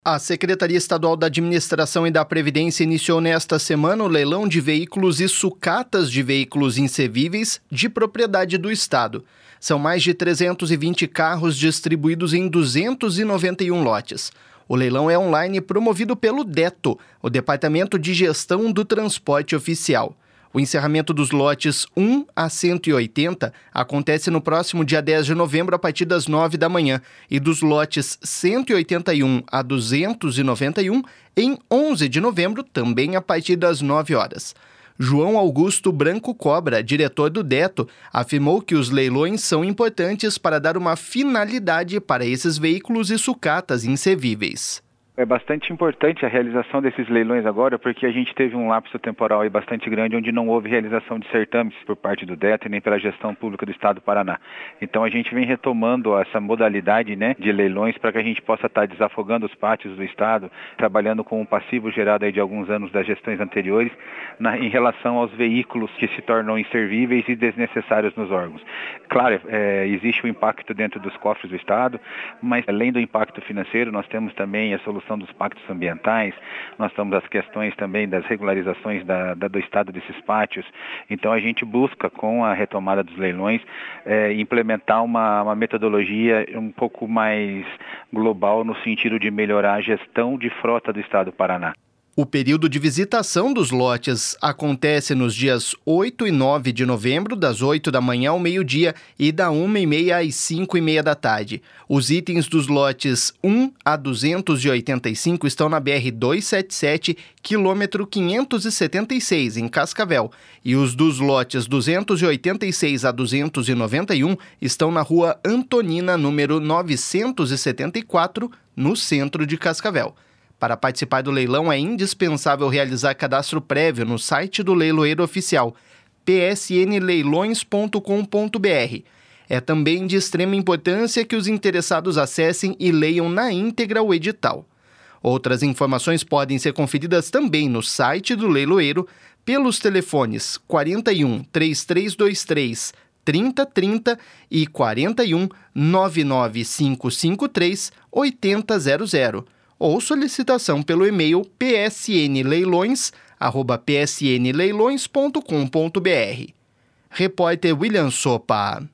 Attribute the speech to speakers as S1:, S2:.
S1: A Secretaria Estadual da Administração e da Previdência iniciou nesta semana o leilão de veículos e sucatas de veículos inservíveis de propriedade do Estado. São mais de 320 carros distribuídos em 291 lotes. O leilão é online promovido pelo DETO, o Departamento de Gestão do Transporte Oficial. O encerramento dos lotes 1 a 180 acontece no próximo dia 10 de novembro a partir das 9 da manhã e dos lotes 181 a 291 em 11 de novembro, também a partir das 9 horas. João Augusto Branco Cobra, diretor do DETO, afirmou que os leilões são importantes para dar uma finalidade para esses veículos e sucatas inservíveis.
S2: É bastante importante a realização desses leilões agora, porque a gente teve um lapso temporal aí bastante grande, onde não houve realização de certames por parte do DETO e nem pela gestão pública do Estado do Paraná. Então a gente vem retomando essa modalidade, de leilões para que a gente possa estar desafogando os pátios do Estado, trabalhando com um passivo gerado aí de alguns anos das gestões anteriores, em relação aos veículos que se tornam inservíveis e desnecessários nos órgãos. Claro, existe o impacto dentro dos cofres do Estado, mas além do impacto financeiro, nós temos também a solução dos pactos ambientais, nós temos as questões também das regularizações do estado desses pátios. Então a gente busca, com a retomada dos leilões, implementar uma metodologia um pouco mais global no sentido de melhorar a gestão de frota do estado do Paraná.
S1: O período de visitação dos lotes acontece nos dias 8 e 9 de novembro, das 8 da manhã ao meio-dia e da 1h30 às 5h30 da tarde. Os itens dos lotes 1 a 285 estão na BR-277, quilômetro 576, em Cascavel, e os dos lotes 286 a 291 estão na Rua Antonina, número 974, no centro de Cascavel. Para participar do leilão é indispensável realizar cadastro prévio no site do leiloeiro oficial, psnleilões.com.br. É também de extrema importância que os interessados acessem e leiam na íntegra o edital. Outras informações podem ser conferidas também no site do leiloeiro pelos telefones 41 3323 3030 e 41 99553 8000. Ou solicitação pelo e-mail psnleilões@psnleilões.com.br. Repórter William Sopa.